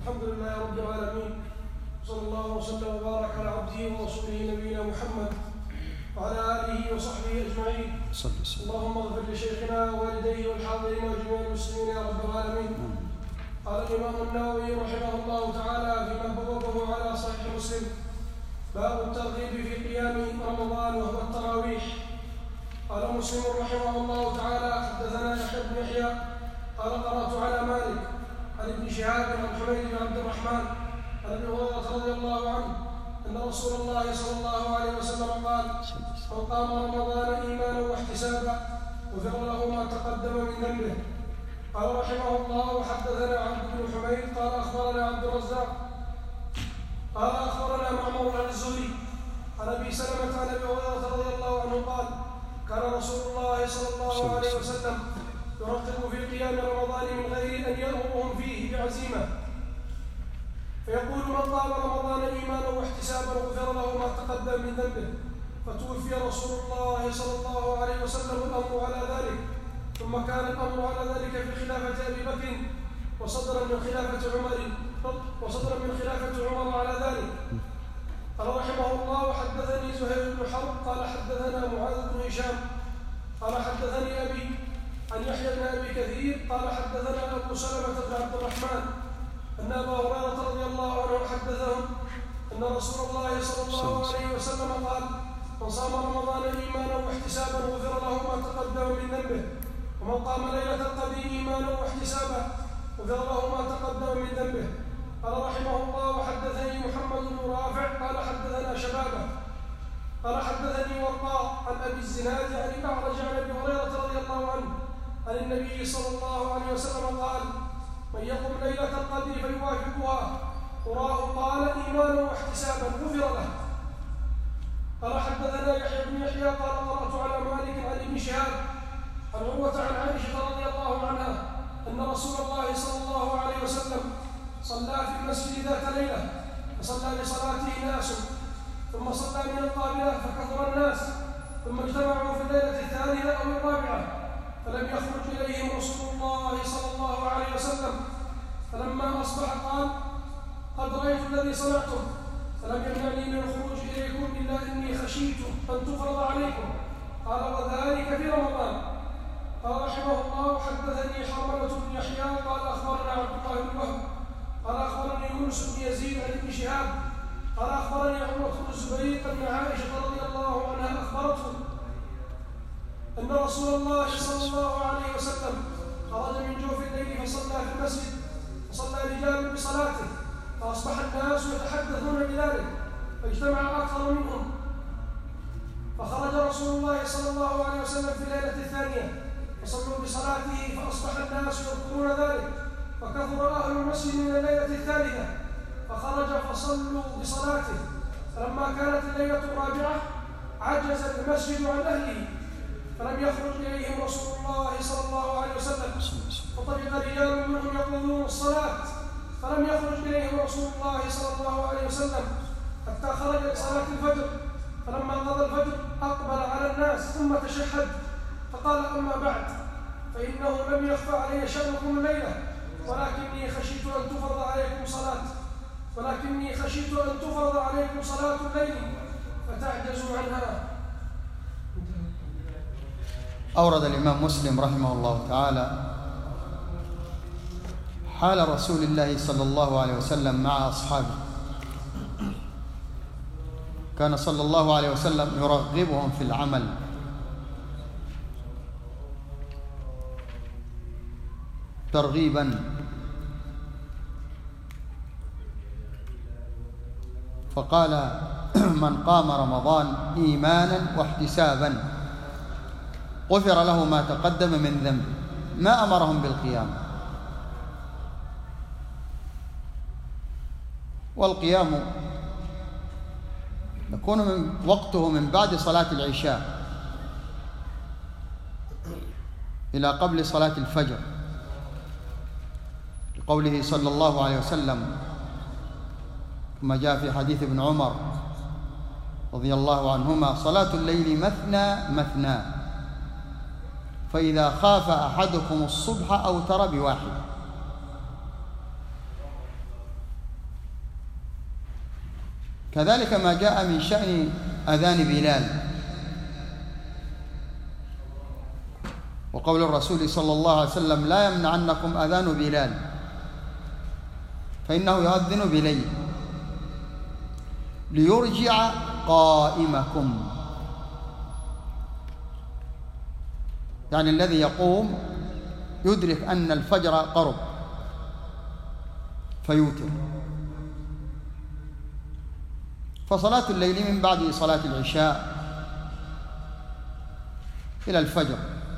الحمد لله رب العالمين، صلى الله وسلم وبارك على عبده ورسوله نبينا محمد وعلى آله وصحبه أجمعين. اللهم اغفر لشيخنا ووالديه والحاضرين وجميع المسلمين يا رب العالمين. قال الإمام النووي رحمه الله تعالى فيما بوابه على صحيح مسلم: باب الترغيب في قيام رمضان وهو التراويح. قال مسلم رحمه الله تعالى: حدثنا يحيى بن يحيى قال قرأت على مالك عن ابن شهاب عن حميد بن عبد الرحمن عن ابي هريرة رضي الله عنه أن رسول الله صلى الله عليه وسلم قال: من قام رمضان إيمانا واحتسابا غفر له ما تقدم من ذنبه. قال رحمه الله: وحدثنا عبد بن حميد قال أخبرنا عبد الرزاق قال أخبرنا معمر عن الزهري عن أبي سلمة عن أبي هريرة رضي الله عنه قال: كان رسول الله صلى الله عليه وسلم يرتب في قيام رمضان من غير أن يأمرهم فيه بعزيمة، فيقول: من قام رمضان إيمانا واحتسابا غفر له ما تقدم من ذنبه. فتوفي رسول الله صلى الله عليه وسلم الأمر على ذلك، ثم كان الأمر على ذلك في خلافة أبي بكر وصدر من خلافة عمر على ذلك. قال رحمه الله: وحدثني زهير بن حرب قال حدثنا معاذ بن هشام قال حدثني أبي عن يحيى بن أبي كثير قال حدثنا أبو سلمة بن عبد الرحمن أن أبا هريرة رضي الله عنه حدثهم أن رسول الله صلى الله عليه وسلم قال: من صام رمضان إيمانا واحتسابا غفر له ما تقدم من ذنبه، ومن قام ليلة القدر إيمانا واحتسابا غفر له ما تقدم من ذنبه. قال رحمه الله: وحدثني محمد بن رافع قال حدثنا شبابه قال حدثني ورقاء عن أبي الزناد عن الأعرج عن أبي هريرة رضي الله عنه عن النبي صلى الله عليه وسلم قال: من يقم ليلة القدر فيوافقها قراه قال إيمانا واحتسابا غفر له. قال حدثنا يحيى بن يحيى قال قرأت على مالك عن ابن شهاب عن عروة عن عائشة رضي الله عنها أن رسول الله صلى الله عليه وسلم صلى في المسجد ذات ليلة، فصلى بصلاته ناس، ثم صلى من القابلة فكثر الناس، ثم اجتمعوا في الليلة الثالثة أو الرابعة، فلم يخرج إليهم رسول الله صلى الله عليه وسلم. فلما أصبح قال: قد رأيت الذي صنعته، فلم يمنعني من الخروج إليكم إلا إني خشيت أن تفرض عليكم. قال: وذلك في رمضان. قال رحمه الله: حدثني حرملة بن يحيى قال أخبرنا عبد الله بن وهب قال أخبرني يونس بن يزيد عن ابن شهاب قال أخبرني عروة بن الزبير أن عائشة رضي الله عنها أخبرته أن رسول الله صلى الله عليه وسلم خرج من جوف الليل فصلى في المسجد، فصلى رجال بصلاته، فأصبح الناس يتحدثون بذلك، فاجتمع أكثر منهم، فخرج رسول الله صلى الله عليه وسلم في الليلة الثانية فصلوا بصلاته، فأصبح الناس يذكرون ذلك، فكثر أهل المسجد من الليلة الثالثة، فخرج فصلوا بصلاته. فلما كانت الليلة الرابعة عجز المسجد عن أهله، فلم يخرج إليهم رسول الله صلى الله عليه وسلم، فطلق رجال منهم يقولون الصلاة، فلم يخرج إليهم رسول الله صلى الله عليه وسلم حتى خرج لصلاة الفجر. فلما قضى الفجر أقبل على الناس ثم تشهد فقال: أما بعد، فإنه لم يخفى علي شأنكم الليلة، ولكني خشيت أن تفرض عليكم صلاة الليل فتعجزوا عنها. أورد الإمام مسلم رحمه الله تعالى حال رسول الله صلى الله عليه وسلم مع أصحابه. كان صلى الله عليه وسلم يرغبهم في العمل، ترغيبا، فقال: من قام رمضان إيمانا واحتسابا غفر له ما تقدم من ذنبه. ما أمرهم بالقيام، والقيام يكون وقته من بعد صلاة العشاء إلى قبل صلاة الفجر، لقوله صلى الله عليه وسلم كما جاء في حديث ابن عمر رضي الله عنهما: صلاة الليل مثنى مثنى، فإذا خاف أحدكم الصبح أوتر بواحد. كذلك ما جاء من شأن أذان بلال، وقول الرسول صلى الله عليه وسلم: لا يمنعنكم أذان بلال فإنه يؤذن بليل ليرجع قائمكم، يعني الذي يقوم يدرك أن الفجر قرب فيوتر. فصلاة الليل من بعد صلاة العشاء إلى الفجر.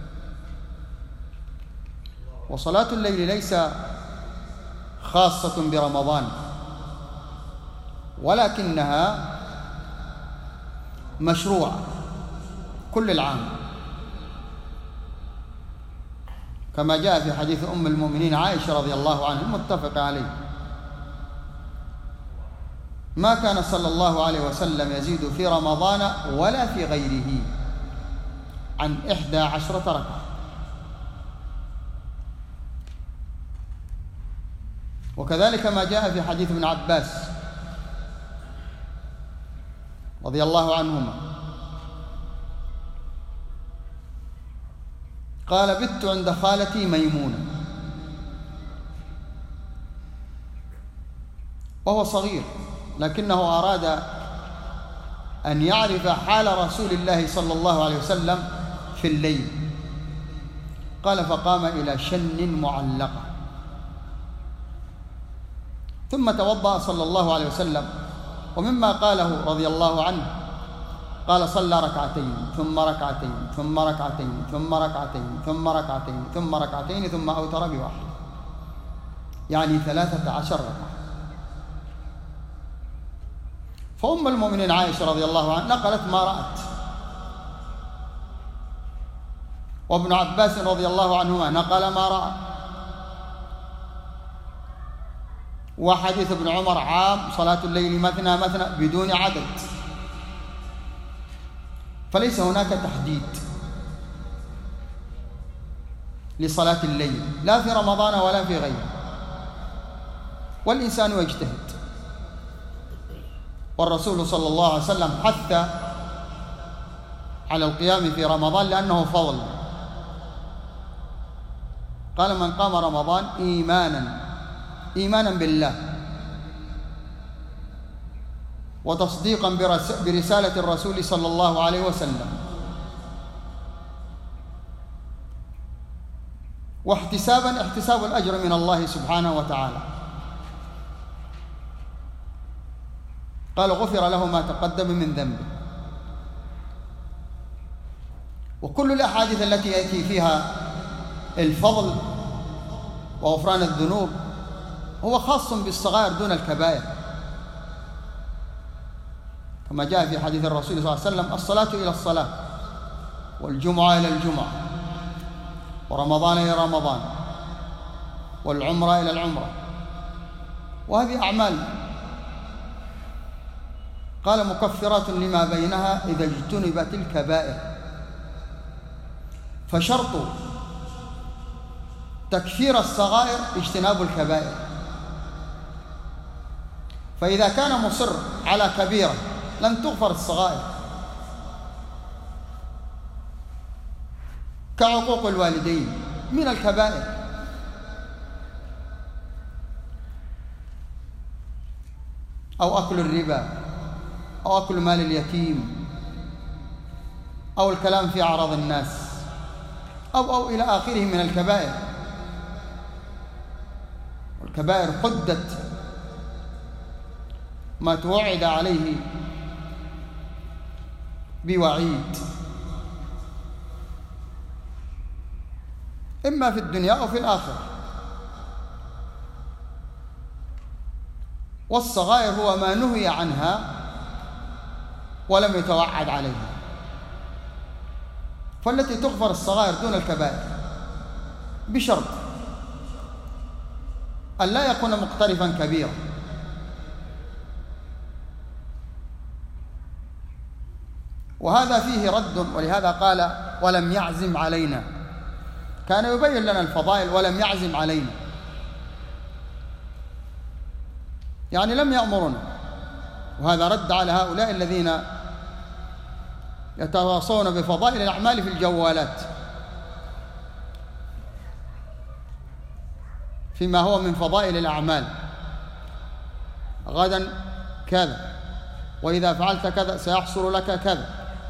وصلاة الليل ليس خاصة برمضان، ولكنها مشروعة كل العام، كما جاء في حديث أم المؤمنين عائشة رضي الله عنها المتفق عليه: ما كان صلى الله عليه وسلم يزيد في رمضان ولا في غيره عن 11 ركعة. وكذلك ما جاء في حديث ابن عباس رضي الله عنهما قال: بت عند خالتي ميمونة وهو صغير، لكنه أراد أن يعرف حال رسول الله صلى الله عليه وسلم في الليل. قال: فقام إلى شن معلقة، ثم توضأ صلى الله عليه وسلم. ومما قاله رضي الله عنه قال: صلى ركعتين ثم ركعتين ثم ركعتين ثم ركعتين ثم ركعتين ثم ركعتين ثم أوتر بواحد، يعني 13 ركعة. فأم المؤمنين عائشة رضي الله عنها نقلت ما رأت، وابن عباس رضي الله عنهما نقل ما رأى، وحديث ابن عمر عام: صلاة الليل مثنى مثنى بدون عدد. فليس هناك تحديد لصلاة الليل لا في رمضان ولا في غيره، والإنسان يجتهد. والرسول صلى الله عليه وسلم حث على القيام في رمضان لأنه فضل. قال: من قام رمضان إيمانا بالله وتصديقا برسالة الرسول صلى الله عليه وسلم احتساب الأجر من الله سبحانه وتعالى، قال: غفر له ما تقدم من ذنبه. وكل الأحاديث التي يأتي فيها الفضل وغفران الذنوب هو خاص بالصغائر دون الكبائر، كما جاء في حديث الرسول صلى الله عليه وسلم: الصلاة إلى الصلاة، والجمعة إلى الجمعة، ورمضان إلى رمضان، والعمرة إلى العمرة. وهذه أعمال قال: مكفرات لما بينها إذا اجتنبت الكبائر. فشرط تكفير الصغائر اجتناب الكبائر، فإذا كان مصر على كبيرة لن تغفر الصغائر، كعقوق الوالدين من الكبائر، أو أكل الربا، أو أكل مال اليتيم، أو الكلام في أعراض الناس، أو إلى آخره من الكبائر. والكبائر حدت ما توعد عليه بوعيد، إما في الدنيا أو في الآخرة. والصغائر هو ما نهي عنها ولم يتوعد عليها، فالتي تغفر الصغائر دون الكبائر بشرط أن لا يكون مقترفا كبيرا. وهذا فيه رد، ولهذا قال: ولم يعزم علينا، كان يبين لنا الفضائل ولم يعزم علينا، يعني لم يأمرنا، وهذا رد على هؤلاء الذين يتواصون بفضائل الأعمال في الجوالات فيما هو من فضائل الأعمال. غدا كذا، وإذا فعلت كذا سيحصل لك كذا،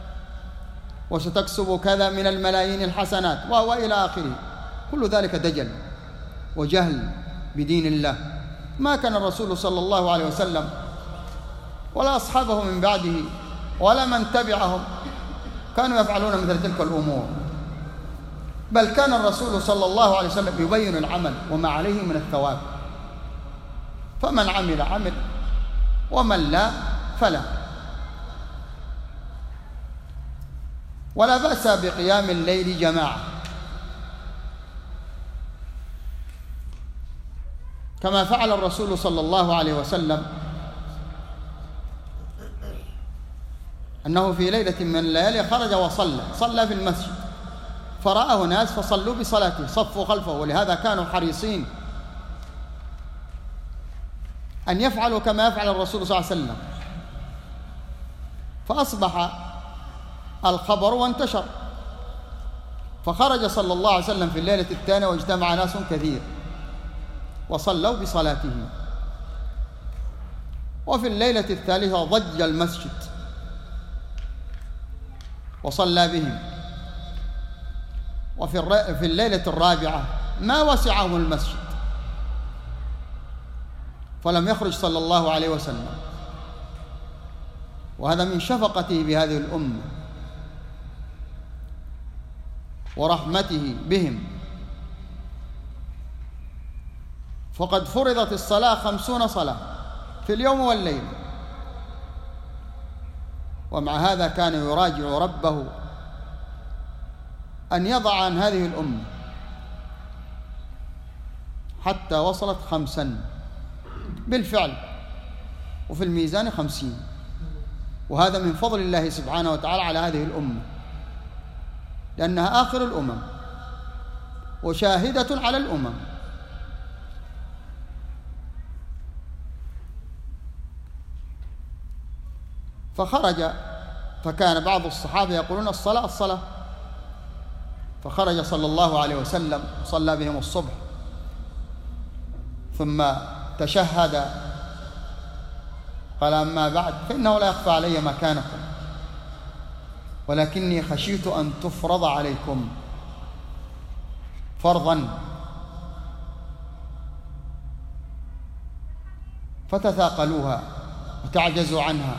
وستكسب كذا من الملايين الحسنات، وهو إلى آخره. كل ذلك دجل وجهل بدين الله. ما كان الرسول صلى الله عليه وسلم ولا أصحابه من بعده ولا من تبعهم كانوا يفعلون مثل تلك الأمور، بل كان الرسول صلى الله عليه وسلم يبين العمل وما عليه من الثواب، فمن عمل عمل ومن لا فلا. ولا بأس بقيام الليل جماعة، كما فعل الرسول صلى الله عليه وسلم، أنه في ليلة من الليالي خرج صلى في المسجد، فرآه ناس فصلوا بصلاته، صفوا خلفه، ولهذا كانوا حريصين أن يفعلوا كما يفعل الرسول صلى الله عليه وسلم. فأصبح الخبر وانتشر، فخرج صلى الله عليه وسلم في الليلة الثانية واجتمع ناس كثير وصلوا بصلاته. وفي الليلة الثالثة ضج المسجد وصلى بهم. وفي الليلة الرابعة ما وسعهم المسجد، فلم يخرج صلى الله عليه وسلم، وهذا من شفقته بهذه الأمة ورحمته بهم. فقد فرضت الصلاة 50 صلاة في اليوم والليل، ومع هذا كان يراجع ربه أن يضع عن هذه الأمة حتى وصلت 5 بالفعل، وفي الميزان 50. وهذا من فضل الله سبحانه وتعالى على هذه الأمة، لأنها آخر الأمم وشاهدة على الأمم. فخرج، فكان بعض الصحابة يقولون الصلاة، فخرج صلى الله عليه وسلم صلى بهم الصبح، ثم تشهد قال: أما بعد فإنه لا يخفى علي مكانكم، ولكني خشيت أن تفرض عليكم فرضا فتثاقلوها وتعجزوا عنها.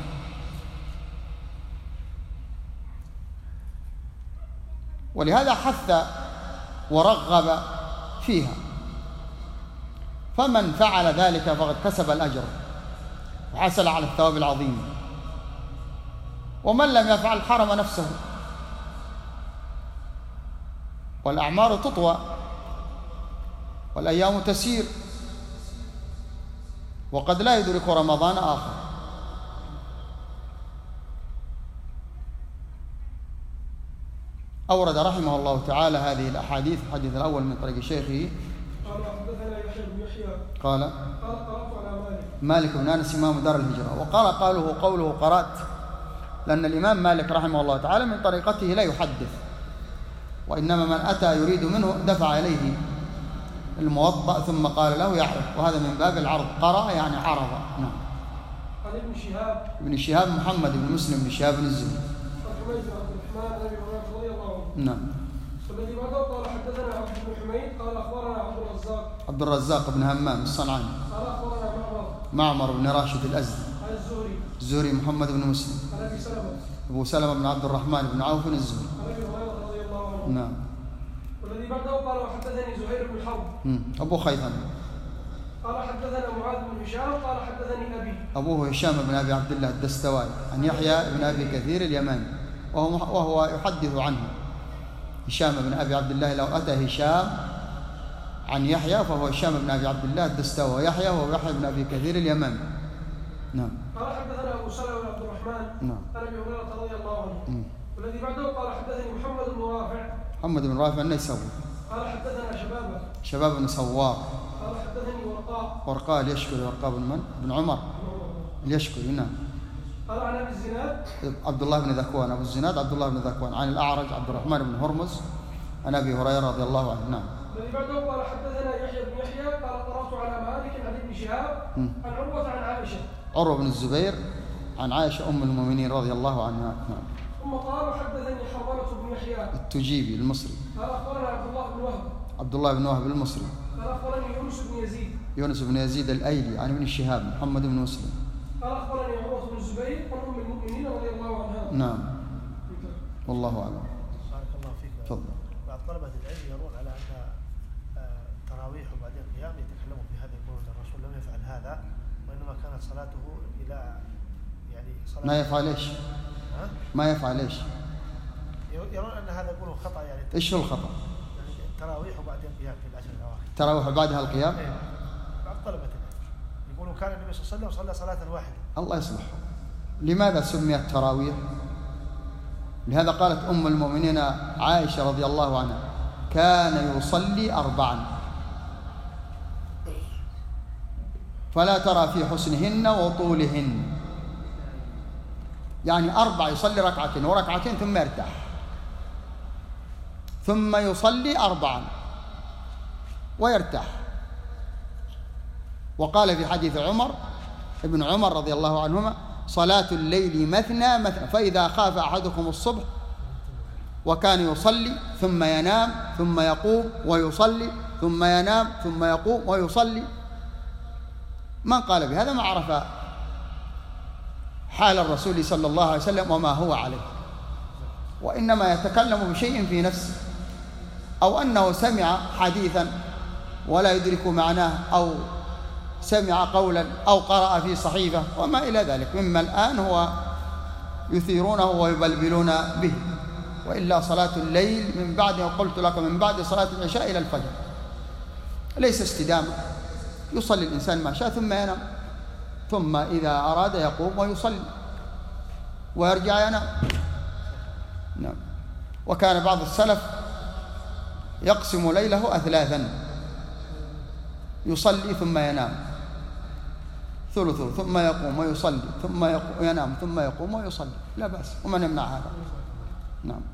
ولهذا حث ورغب فيها، فمن فعل ذلك فقد كسب الأجر وحصل على الثواب العظيم، ومن لم يفعل حرم نفسه. والأعمار تطوى والأيام تسير، وقد لا يدرك رمضان آخر. أورد رحمه الله تعالى هذه الأحاديث. الحديث الأول من طريق شيخه قال: حدثنا يحيى بن يحيى قال: قرأت على مالك بن أنس إمام دار الهجرة. وقال قوله قرأت، لأن الإمام مالك رحمه الله تعالى من طريقته لا يحدث، وإنما من أتى يريد منه دفع إليه الموضأ ثم قال له يعرف، وهذا من باب العرض. قرأ يعني عرض. نعم. عن ابن شهاب محمد بن مسلم بن شهاب الزهري. عن حميد بن عبد الرحمن بن هريرة رضي الله عنه. نعم. والذي بعده قال: حدثنا عبد بن حميد قال: أخبرنا عبد الرزاق بن همام الصنعاني. قال: أخبرنا معمر بن راشد الأزدي. عن الزهري محمد بن مسلم. عن أبو سلمة بن عبد الرحمن بن عوف الزهري. عن أبي هريرة رضي الله عنه. نعم. والذي بعده قال: وحدثني زهير بن حرب. أبو خيثمة. قال: حدثنا معاذ بن هشام قال: حدثني أبي. أبوه هشام بن أبي عبد الله الدستوائي عن يحيى بن أبي كثير اليماني، وهو يحدث عنه. هشام بن أبي عبد الله، لو أتى هشام عن يحيى فهو هشام بن أبي عبد الله الدستوائي، ويحيى وهو يحيى بن أبي كثير اليماني. نعم. قال: حدثنا أبو سلمة بن عبد الرحمن. نعم. عن أبي هريرة رضي الله عنه. والذي بعده قال: حدثني محمد بن رافع النيسابوري. قال: حدثنا شباب بن سوار. قال: حدثني ورقاء اليشكري. ورقاء بن عمر اليشكري. نعم. قال عن أبي الزناد عبد الله بن ذكوان، أبو الزناد عبد الله بن ذكوان، عن الأعرج عبد الرحمن بن هرمز عن أبي هريرة رضي الله عنه. نعم. الذي بعده قال حدثنا يحيى بن يحيى قال قرأت على مالك عن ابن شهاب عن عروة عن عائشة. عروة بن الزبير عن عائشة أم المؤمنين رضي الله عنها. نعم. ثم قال حدثني حرملة بن يحيى التجيبي المصري. قال أخبرنا عبد الله بن وهب. عبد الله بن وهب المصري. قال أخبرني يونس بن يزيد. يونس بن يزيد الأيلي عن ابن شهاب محمد بن مسلم. قال أخبرني عروة بن الزبير عن أم المؤمنين رضي الله عنها. نعم. والله أعلم. بارك الله فيك. تفضل. بعض طلبة العلم يرون على أن التراويح وبعدين القيام يتكلمون في هذا، يقولون الرسول لم يفعل هذا وإنما كانت صلاته إلى يعني صلاة ما يفعل إيش؟ ما يفعل إيش؟ يرون أن هذا يقولون خطأ يعني. إيش هو الخطأ؟ يعني التراويح وبعدين القيام في العشر الأواخر. التراويح وبعدها القيام؟ بعض طلبة العلم يقولون كان النبي صلى الله عليه وسلم صلى صلاة واحدة. الله يصلح. لماذا سميت تراويح؟ لهذا قالت أم المؤمنين عائشة رضي الله عنها كان يصلي 4 فلا ترى في حسنهن وطولهن، يعني 4 يصلي ركعتين وركعتين ثم يرتاح، ثم يصلي 4 ويرتاح. وقال في حديث ابن عمر رضي الله عنهما صلاة الليل مثنى مثنى، فإذا خاف أحدكم الصبح وكان يصلي ثم ينام ثم يقوم ويصلي ثم ينام ثم يقوم ويصلي. من قال بهذا ما عرف حال الرسول صلى الله عليه وسلم وما هو عليه، وإنما يتكلم بشيء في نفسه، أو أنه سمع حديثا ولا يدرك معناه، أو سمع قولا أو قرأ في صحيفة وما إلى ذلك مما الآن هو يثيرونه ويبلبلون به. وإلا صلاة الليل من بعد، وقلت لكم من بعد صلاة العشاء إلى الفجر ليس استدامة، يصلي الإنسان ما شاء ثم ينام، ثم إذا أراد يقوم ويصلي ويرجع ينام. نعم. وكان بعض السلف يقسم ليله 3، يصلي ثم ينام ثلثه ثم يقوم ويصلي ثم ينام ثم يقوم ويصلي، لا بأس ومن يمنع هذا. نعم.